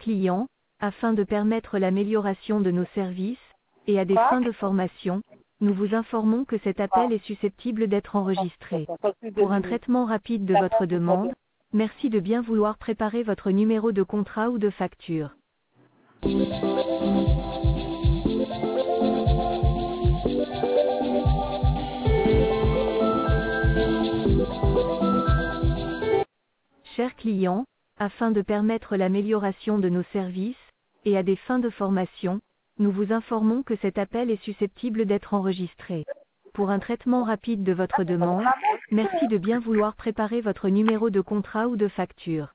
client, afin de permettre l'amélioration de nos services, et à des fins de formation, nous vous informons que cet appel est susceptible d'être enregistré. Pour un traitement rapide de votre demande, merci de bien vouloir préparer votre numéro de contrat ou de facture. Chers clients, afin de permettre l'amélioration de nos services, et à des fins de formation, nous vous informons que cet appel est susceptible d'être enregistré. Pour un traitement rapide de votre demande, merci de bien vouloir préparer votre numéro de contrat ou de facture.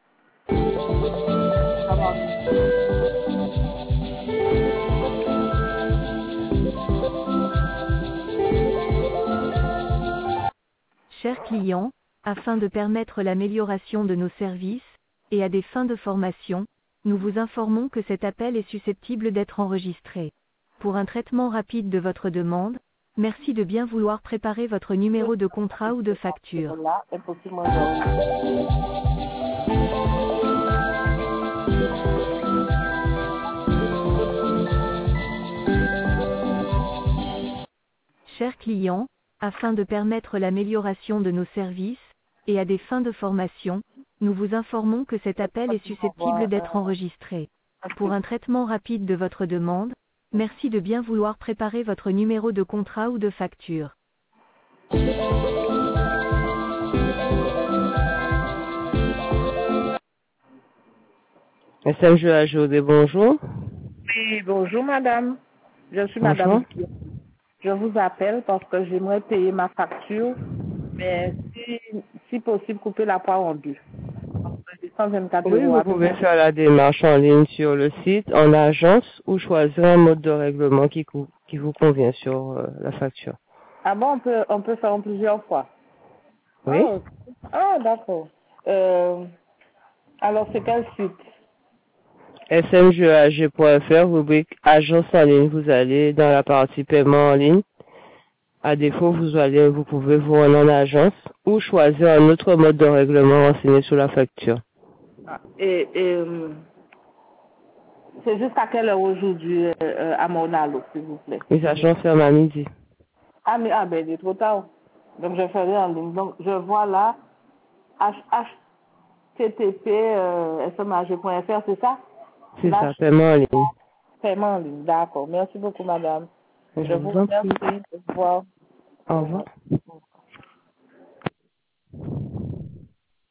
Chers clients, afin de permettre l'amélioration de nos services, et à des fins de formation, nous vous informons que cet appel est susceptible d'être enregistré. Pour un traitement rapide de votre demande, merci de bien vouloir préparer votre numéro de contrat ou de facture. Chers clients, afin de permettre l'amélioration de nos services, et à des fins de formation, nous vous informons que cet appel est susceptible d'être enregistré. Pour un traitement rapide de votre demande, merci de bien vouloir préparer votre numéro de contrat ou de facture. SMGAGOD, bonjour. Oui, bonjour madame. Je suis Bonjour. madame. Je vous appelle parce que j'aimerais payer ma facture, mais si possible, couper la poire en deux. C'est 124 Oui, euros. vous pouvez faire la démarche en ligne sur le site, en agence, ou choisir un mode de règlement qui vous convient sur la facture. Ah bon, on peut faire en plusieurs fois. Oui. D'accord. Alors, c'est quel site? smgag.fr, rubrique agence en ligne. Vous allez dans la partie paiement en ligne. À défaut, vous pouvez vous rendre en agence ou choisir un autre mode de règlement renseigné sur la facture. Et c'est jusqu'à quelle heure aujourd'hui à Monalo, s'il vous plaît? Les agences ferment à midi. Ben, il est trop tard. Donc, je ferai en ligne. Donc, je vois là, http smag.fr, c'est ça? C'est ça, paiement en ligne. Paiement en ligne, d'accord. Merci beaucoup, madame. Je vous en prie. remercie. Au revoir. Au revoir.